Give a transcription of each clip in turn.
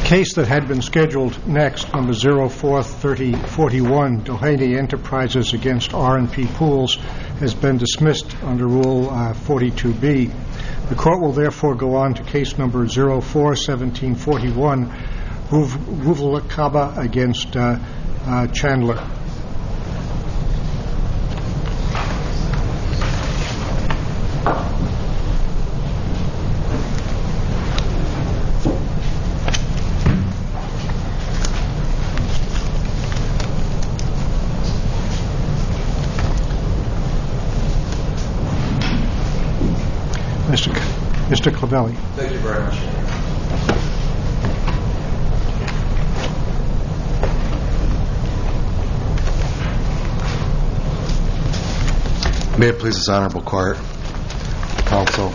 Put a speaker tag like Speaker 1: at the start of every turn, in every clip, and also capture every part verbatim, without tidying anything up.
Speaker 1: Case that had been scheduled next, number zero four thirty forty-one, Doheny Enterprises against R and P Pools, has been dismissed under Rule uh, forty-two B. The court will therefore go on to case number zero four seventeen forty-one, Ruvalcaba against uh, uh, Chandler. Mister Mister Clavelli.
Speaker 2: Thank you very much. May it please this honorable court, counsel.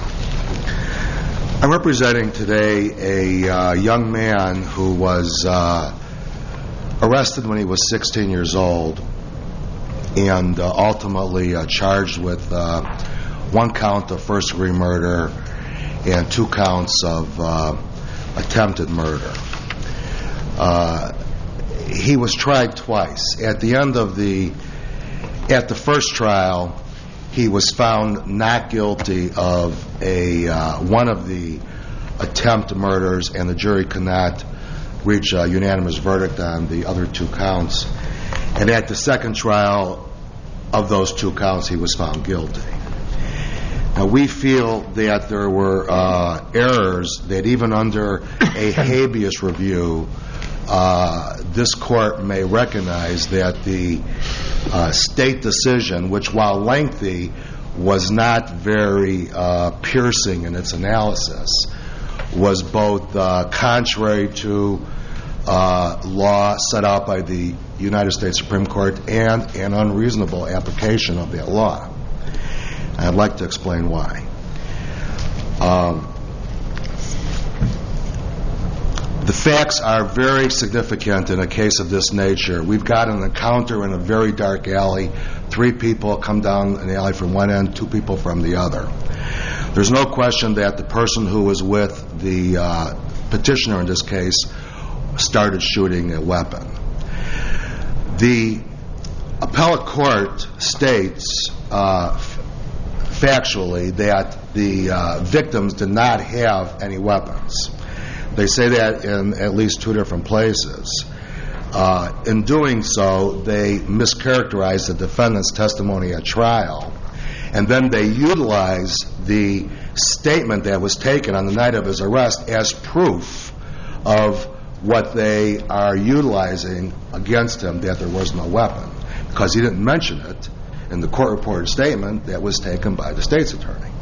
Speaker 2: I'm representing today a uh, young man who was uh, arrested when he was sixteen years old and uh, ultimately uh, charged with uh, one count of first-degree murder and two counts of uh, attempted murder. Uh, he was tried twice. At the end of the, at the first trial, he was found not guilty of a uh, one of the attempt murders, and the jury could not reach a unanimous verdict on the other two counts. And at the second trial of those two counts, he was found guilty. Now, we feel that there were uh, errors that even under a habeas review, uh, this court may recognize that the uh, state decision, which while lengthy, was not very uh, piercing in its analysis, was both uh, contrary to uh, law set out by the United States Supreme Court and an unreasonable application of that law. I'd like to explain why. Um, the facts are very significant in a case of this nature. We've got an encounter in a very dark alley. Three people come down an alley from one end, two people from the other. There's no question that the person who was with the uh, petitioner in this case started shooting a weapon. The appellate court states uh, factually that the uh, victims did not have any weapons. They say that in at least two different places. Uh, in doing so, they mischaracterized the defendant's testimony at trial, and then they utilized the statement that was taken on the night of his arrest as proof of what they are utilizing against him, that there was no weapon, because he didn't mention it in the court-reported statement that was taken by the state's attorney.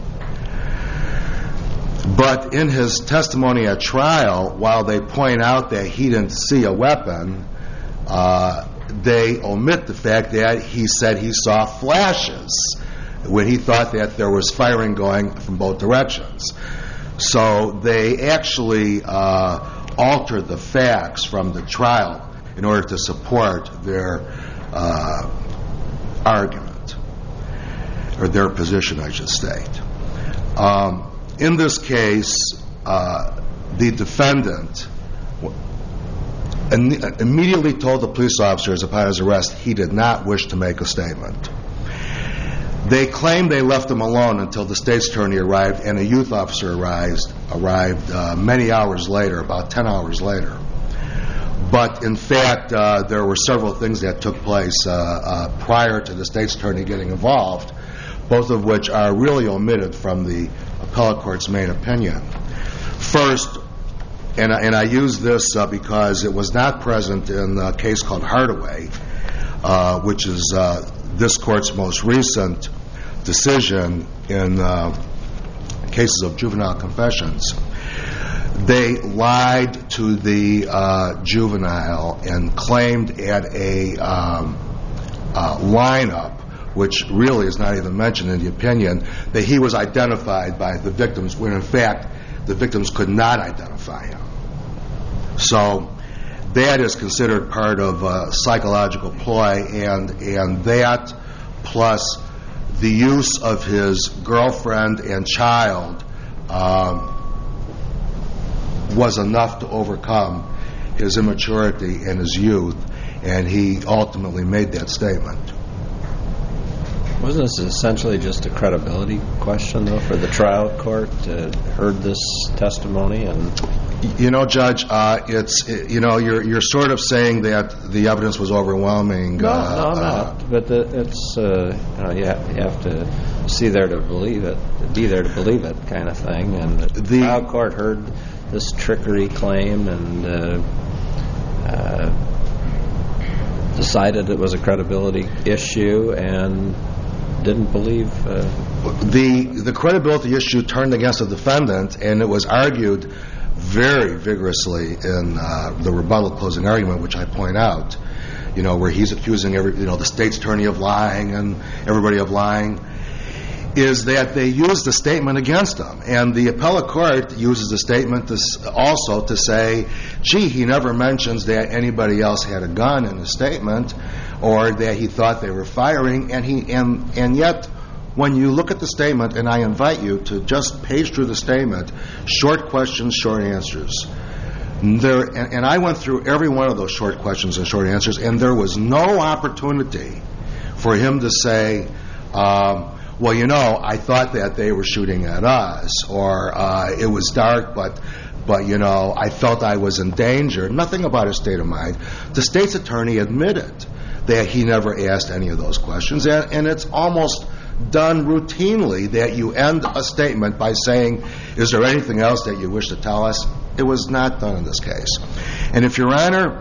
Speaker 2: But in his testimony at trial, while they point out that he didn't see a weapon, uh, they omit the fact that he said he saw flashes when he thought that there was firing going from both directions. So they actually uh, altered the facts from the trial in order to support their uh, argument, or their position, I should state. Um, in this case, uh, the defendant immediately told the police officers upon his arrest he did not wish to make a statement. They claimed they left him alone until the state's attorney arrived and a youth officer arrived, arrived uh, many hours later, about ten hours later. But in fact, uh, there were several things that took place uh, uh, prior to the state's attorney getting involved, both of which are really omitted from the appellate court's main opinion. First, and I, and I use this uh, because it was not present in a case called Hardaway, uh, which is uh, this court's most recent decision in uh, cases of juvenile confessions. They lied to the uh, juvenile and claimed at a um, uh, lineup, which really is not even mentioned in the opinion, that he was identified by the victims, when in fact the victims could not identify him. So that is considered part of a psychological ploy, and and that plus the use of his girlfriend and child um, was enough to overcome his immaturity and his youth, and he ultimately made that statement.
Speaker 3: Wasn't this essentially just a credibility question, though, for the trial court to heard this testimony? And
Speaker 2: you know, Judge, uh, it's it, you know you're you're sort of saying that the evidence was overwhelming.
Speaker 3: No,
Speaker 2: uh,
Speaker 3: no, I'm
Speaker 2: uh,
Speaker 3: not. But the, it's uh, you know you have, you have to see there to believe it, be there to believe it, kind of thing. And the, the trial court heard this trickery claim and uh, uh, decided it was a credibility issue and didn't believe uh,
Speaker 2: the the credibility issue turned against the defendant, and it was argued very vigorously in uh, the rebuttal closing argument, which I point out. You know, where he's accusing every you know the state's attorney of lying and everybody of lying, is that they used the statement against him, and the appellate court uses the statement to also to say, gee, he never mentions that anybody else had a gun in the statement, or that he thought they were firing, and he and and yet when you look at the statement, and I invite you to just page through the statement, short questions, short answers. There and, and I went through every one of those short questions and short answers, and there was no opportunity for him to say, um, well, you know, I thought that they were shooting at us, or uh, it was dark, but, but you know, I felt I was in danger. Nothing about his state of mind. The state's attorney admitted that he never asked any of those questions, and, and it's almost done routinely that you end a statement by saying, is there anything else that you wish to tell us? It was not done in this case. And if Your Honor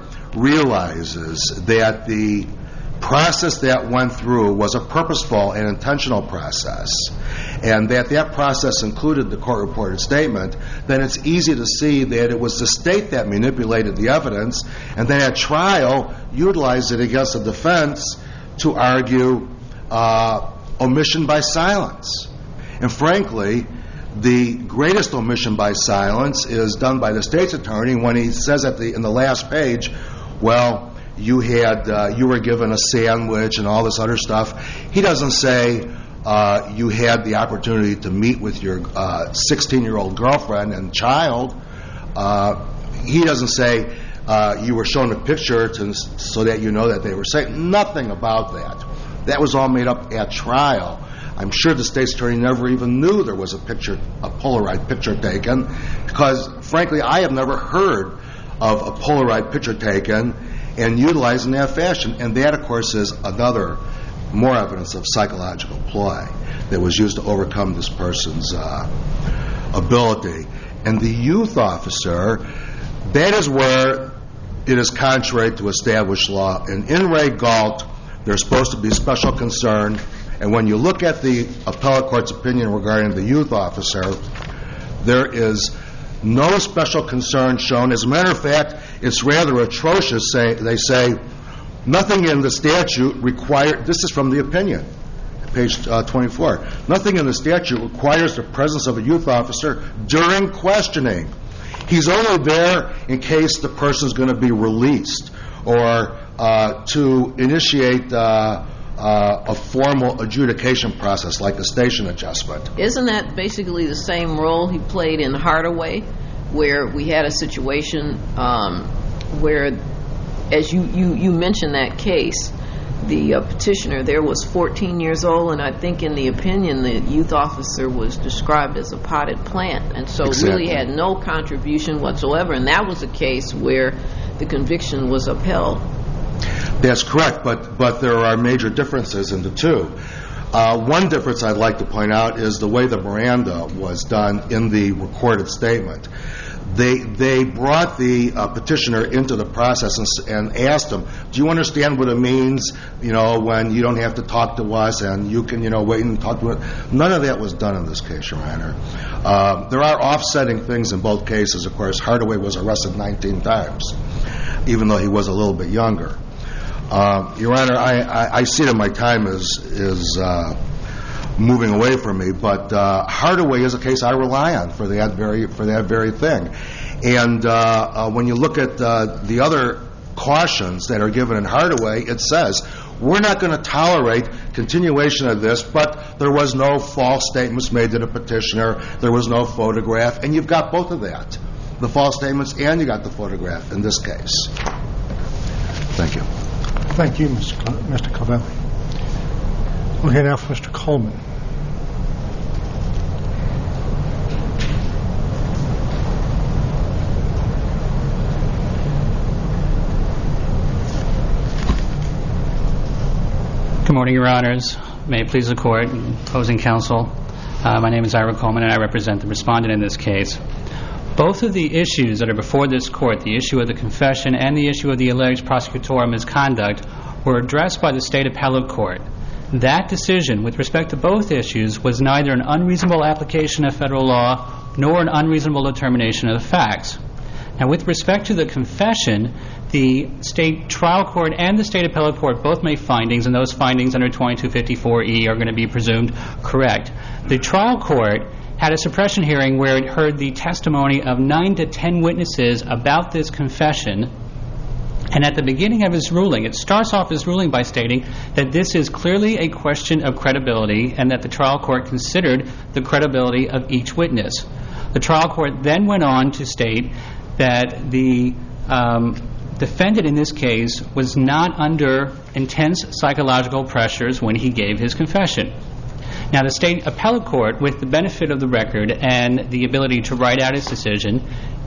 Speaker 2: realizes that the process that went through was a purposeful and intentional process, and that that process included the court-reported statement, then it's easy to see that it was the state that manipulated the evidence, and then at trial utilized it against the defense to argue uh, omission by silence. And frankly, the greatest omission by silence is done by the state's attorney when he says at the in the last page, well, you had uh, you were given a sandwich and all this other stuff. He doesn't say uh, you had the opportunity to meet with your uh, sixteen-year-old girlfriend and child. Uh, he doesn't say uh, you were shown a picture to, so that you know that they were safe. Nothing about that. That was all made up at trial. I'm sure the state's attorney never even knew there was a picture, a Polaroid picture taken, because frankly, I have never heard of a Polaroid picture taken and utilized in that fashion. And that, of course, is another more evidence of psychological ploy that was used to overcome this person's uh, ability. And the youth officer, that is where it is contrary to established law. In In re Galt, there's supposed to be special concern. And when you look at the appellate court's opinion regarding the youth officer, there is no special concern shown. As a matter of fact, it's rather atrocious. Say, they say, nothing in the statute requires, this is from the opinion, page uh, twenty-four, nothing in the statute requires the presence of a youth officer during questioning. He's only there in case the person's going to be released or uh, to initiate uh, uh, a formal adjudication process like a station adjustment.
Speaker 4: Isn't that basically the same role he played in Hardaway, where we had a situation um, where, as you, you, you mentioned that case, the uh, petitioner there was fourteen years old, and I think in the opinion the youth officer was described as a potted plant, and so
Speaker 2: Exactly.
Speaker 4: really had no contribution whatsoever, and that was a case where the conviction was upheld.
Speaker 2: That's correct, but but there are major differences in the two. Uh, one difference I'd like to point out is the way the Miranda was done in the recorded statement. They they brought the uh, petitioner into the process and, and asked him, "Do you understand what it means? You know, when you don't have to talk to us and you can, you know, wait and talk to it." None of that was done in this case, Your Honor. Um, there are offsetting things in both cases. Of course, Hardaway was arrested nineteen times, even though he was a little bit younger. Uh, Your Honor, I, I, I see that my time is is uh, moving away from me, but uh, Hardaway is a case I rely on for that very for that very thing. And uh, uh, when you look at uh, the other cautions that are given in Hardaway, it says we're not going to tolerate continuation of this, but there was no false statements made to the petitioner, there was no photograph, and you've got both of that. the false statements and you got the photograph in this case. Thank you.
Speaker 1: Thank you, Mister Covelli. We'll hear now from Mister Coleman.
Speaker 5: Good morning, Your Honors. May it please the Court and opposing counsel. Uh, my name is Ira Coleman, and I represent the respondent in this case. Both of the issues that are before this Court, the issue of the confession and the issue of the alleged prosecutorial misconduct, were addressed by the State Appellate Court. That decision, with respect to both issues, was neither an unreasonable application of federal law nor an unreasonable determination of the facts. Now, with respect to the confession, the State Trial Court and the State Appellate Court both made findings, and those findings under twenty-two fifty-four E are going to be presumed correct. The trial court had a suppression hearing where it heard the testimony of nine to ten witnesses about this confession, and at the beginning of his ruling, it starts off his ruling by stating that this is clearly a question of credibility and that the trial court considered the credibility of each witness. The trial court then went on to state that the um, defendant in this case was not under intense psychological pressures when he gave his confession. Now, the State Appellate Court, with the benefit of the record and the ability to write out its decision,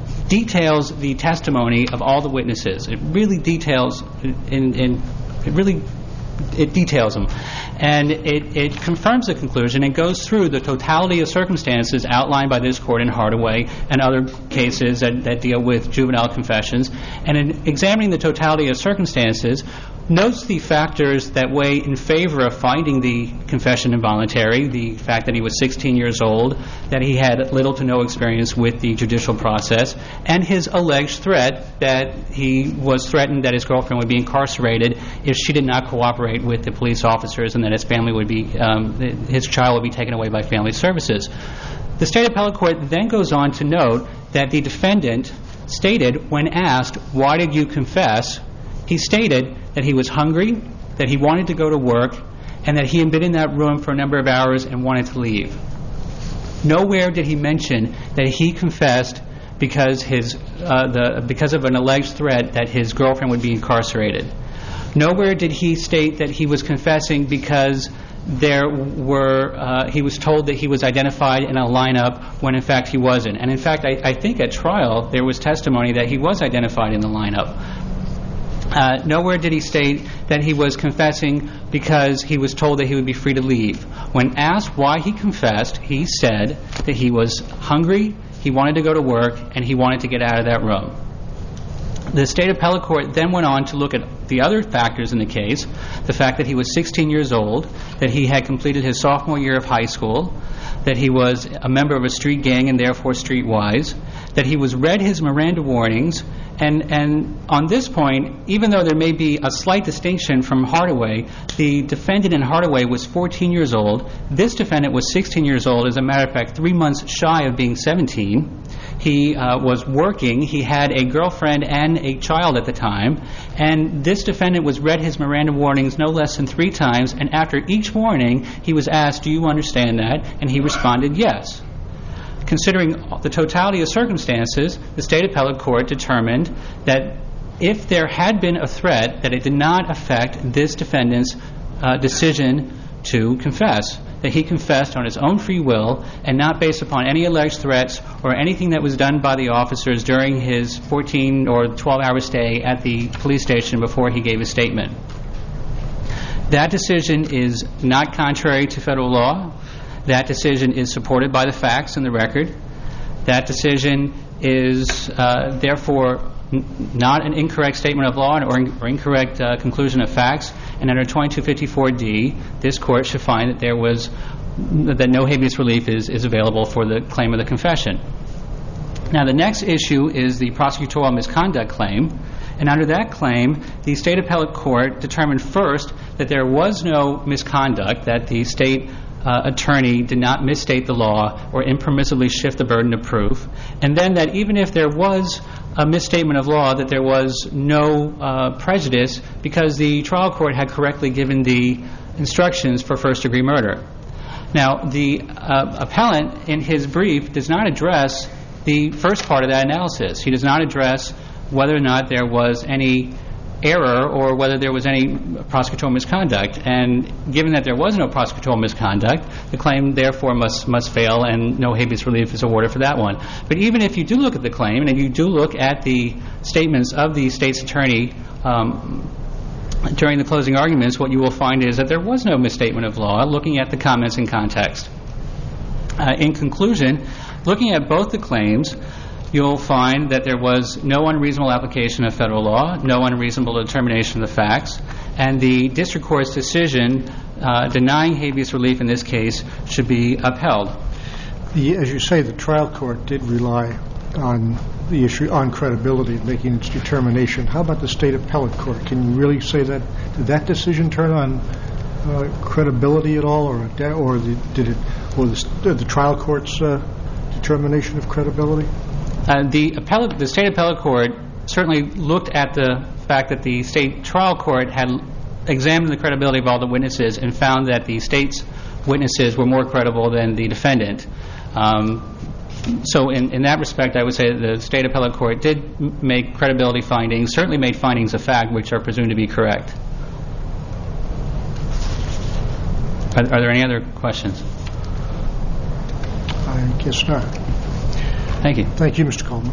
Speaker 5: details the testimony of all the witnesses. It really details in, in it really it details them. And it, it confirms the conclusion and goes through the totality of circumstances outlined by this Court in Hardaway and other cases that, that deal with juvenile confessions. And in examining the totality of circumstances, notes the factors that weigh in favor of finding the confession involuntary, the fact that he was sixteen years old, that he had little to no experience with the judicial process, and his alleged threat that he was threatened that his girlfriend would be incarcerated if she did not cooperate with the police officers, and that his family would be, um, his child would be taken away by family services. The State Appellate Court then goes on to note that the defendant stated, when asked, "Why did you confess?" he stated that he was hungry, that he wanted to go to work, and that he had been in that room for a number of hours and wanted to leave. Nowhere did he mention that he confessed because his uh, the because of an alleged threat that his girlfriend would be incarcerated. Nowhere did he state that he was confessing because there were uh, he was told that he was identified in a lineup when in fact he wasn't. And in fact, I, I think at trial there was testimony that he was identified in the lineup. Uh, nowhere did he state that he was confessing because he was told that he would be free to leave. When asked why he confessed, he said that he was hungry, he wanted to go to work, and he wanted to get out of that room. The State Appellate Court then went on to look at the other factors in the case, the fact that he was sixteen years old, that he had completed his sophomore year of high school, that he was a member of a street gang and therefore streetwise, that he was read his Miranda warnings, and, and on this point, even though there may be a slight distinction from Hardaway, the defendant in Hardaway was fourteen years old. This defendant was sixteen years old, as a matter of fact, three months shy of being seventeen. He uh, was working. He had a girlfriend and a child at the time, and this defendant was read his Miranda warnings no less than three times, and after each warning, he was asked, "Do you understand that?" And he responded, "Yes." Considering the totality of circumstances, the State Appellate Court determined that if there had been a threat, that it did not affect this defendant's uh, decision to confess, that he confessed on his own free will and not based upon any alleged threats or anything that was done by the officers during his fourteen or twelve hour stay at the police station before he gave his statement. That decision is not contrary to federal law. That decision is supported by the facts and the record. That decision is uh, therefore n- not an incorrect statement of law or, in- or incorrect uh, conclusion of facts. And under twenty-two fifty-four D, this Court should find that there was that no habeas relief is, is available for the claim of the confession. Now, the next issue is the prosecutorial misconduct claim. And under that claim, the State Appellate Court determined first that there was no misconduct, that the state Uh, attorney did not misstate the law or impermissibly shift the burden of proof, and then that even if there was a misstatement of law, that there was no uh, prejudice because the trial court had correctly given the instructions for first-degree murder. Now, the uh, appellant in his brief does not address the first part of that analysis. He does not address whether or not there was any error or whether there was any prosecutorial misconduct. And given that there was no prosecutorial misconduct, the claim therefore must must fail, and no habeas relief is awarded for that one. But even if you do look at the claim, and if you do look at the statements of the state's attorney um, during the closing arguments, what you will find is that there was no misstatement of law, looking at the comments in context. Uh, in conclusion, looking at both the claims, you'll find that there was no unreasonable application of federal law, no unreasonable determination of the facts, and the district court's decision uh, denying habeas relief in this case should be upheld.
Speaker 1: The, as you say, the trial court did rely on the issue on credibility in making its determination. How about the state appellate court? Can you really say that did that decision turn on uh, credibility at all, or or the, did it or the, the trial court's uh, determination of credibility?
Speaker 5: Uh, the appellate, the state appellate court certainly looked at the fact that the state trial court had examined the credibility of all the witnesses and found that the state's witnesses were more credible than the defendant. Um, so in, in that respect, I would say that the state appellate court did m- make credibility findings, certainly made findings of fact which are presumed to be correct. Are, are there any other questions?
Speaker 1: I guess not.
Speaker 5: Thank you.
Speaker 1: Thank you, Mister Coleman.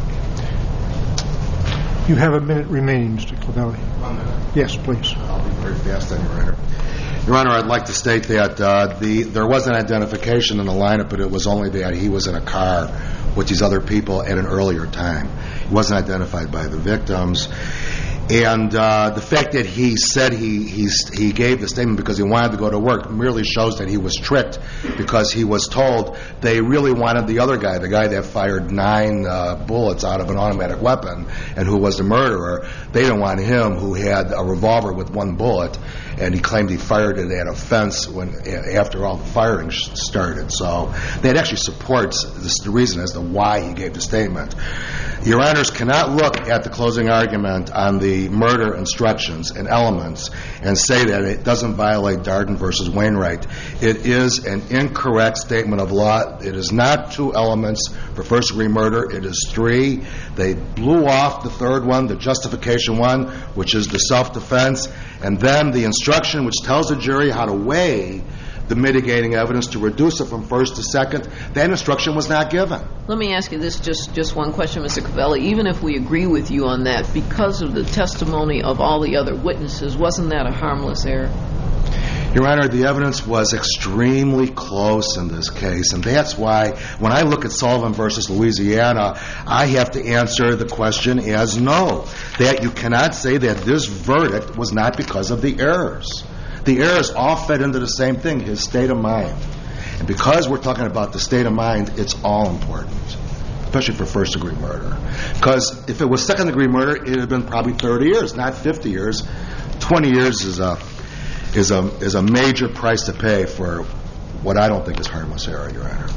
Speaker 1: You have a minute remaining, Mister Clavelli.
Speaker 2: One minute.
Speaker 1: Yes, please.
Speaker 2: I'll be very fast on Your Honor. Your Honor, I'd like to state that uh, the there was an identification in the lineup, but it was only that he was in a car with these other people at an earlier time. He wasn't identified by the victims. And uh, the fact that he said he he's, he gave the statement because he wanted to go to work merely shows that he was tricked, because he was told they really wanted the other guy, the guy that fired nine uh, bullets out of an automatic weapon and who was the murderer. They didn't want him, who had a revolver with one bullet, and he claimed he fired it at a fence when after all the firing started. So that actually supports this, the reason as to why he gave the statement. Your Honors cannot look at the closing argument on the murder instructions and elements and say that it doesn't violate Darden versus Wainwright. It is an incorrect statement of law. It is not two elements for first degree murder. It is three. They blew off the third one, the justification one, which is the self-defense, and then the instruction which tells the jury how to weigh the mitigating evidence to reduce it from first to second. That instruction was not given.
Speaker 4: Let me ask you this, just, just one question, Mister Covelli. Even if we agree with you on that, because of the testimony of all the other witnesses, wasn't that a harmless error?
Speaker 2: Your Honor, the evidence was extremely close in this case, and that's why when I look at Sullivan versus Louisiana, I have to answer the question as no, that you cannot say that this verdict was not because of the errors. The errors all fed into the same thing, his state of mind. And because we're talking about the state of mind, it's all important, especially for first-degree murder. Because if it was second-degree murder, it would have been probably thirty years, not fifty years. twenty years is a is a is a major price to pay for what I don't think is harmless error, Your Honor.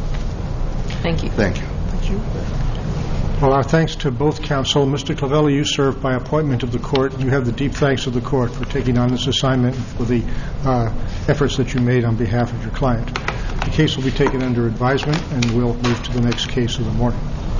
Speaker 4: Thank you.
Speaker 2: Thank you.
Speaker 1: Thank you. Well, our thanks to both counsel. Mister Clavelli, you served by appointment of the court. You have the deep thanks of the court for taking on this assignment and for the uh, efforts that you made on behalf of your client. The case will be taken under advisement, and we'll move to the next case of the morning.